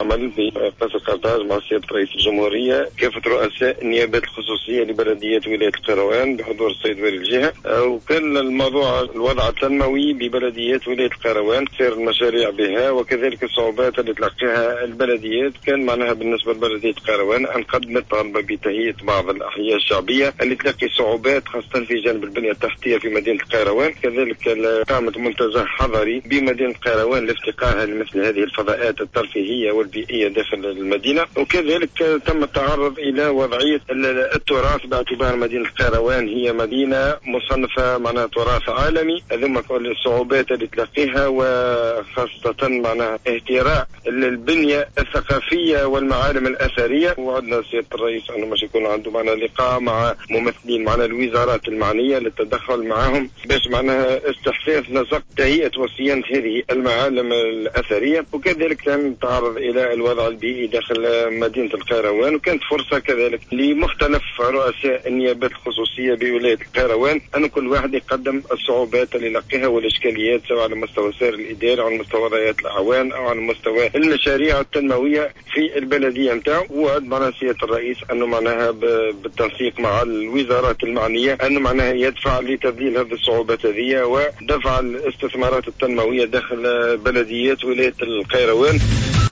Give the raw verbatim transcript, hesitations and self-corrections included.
عمل في قصر قرطاج مع سيادة رئيس الجمهورية كافة رؤساء النيابات الخصوصية لبلديات ولاية القيروان بحضور السيد والي الجهة، وكان الموضوع الوضع التنموي ببلديات ولاية القيروان، سير المشاريع بها وكذلك الصعوبات اللي تلقيها البلديات. كان معناها بالنسبة لبلدية القيروان أن قدمت طالبة بتهيئة بعض الأحياء الشعبية اللي تلقي صعوبات خاصة في جانب البنية التحتية في مدينة القيروان، كذلك قامت منتزه حضري بمدينة القيروان لافتقارها لمثل هذه الفضاءات الترفيهية والبيئية داخل المدينة، وكذلك تم التعرض إلى وضعية التراث باعتبار مدينة القيروان هي مدينة مصنفة معناها تراث عالمي. ثم كل الصعوبات اللي تلقيها وخاصة معناها اهتراء البنية الثقافية والمعالم الأثرية. وعدنا سيادة الرئيس أنه مش يكون عنده معنا لقاء مع ممثلين معنا الوزارات المعنية للتدخل معهم باش معناها استحثاث نسق تهيئة وصيانة هذه المعالم الأثرية، وكذلك كان تعرض إلى الوضع البيئي داخل مدينة القيروان. وكانت فرصة كذلك لمختلف رؤساء النيابات الخصوصية بولاية القيروان أن كل واحد يقدم الصعوبات اللي لقيها والإشكاليات سواء على مستوى سير الإدارة أو على مستوى وضعيات الأعوان أو على مستوى المشاريع التنموية في البلدية نتاعو. وعد معناها سيادة الرئيس أنه معناها بالتنسيق مع الوزارات المعنية أنه معناها يدفع لتذليل هذه الصعوبات هذه ودفع الاستثمارات التنموية داخل بلديات ولاية القيروان.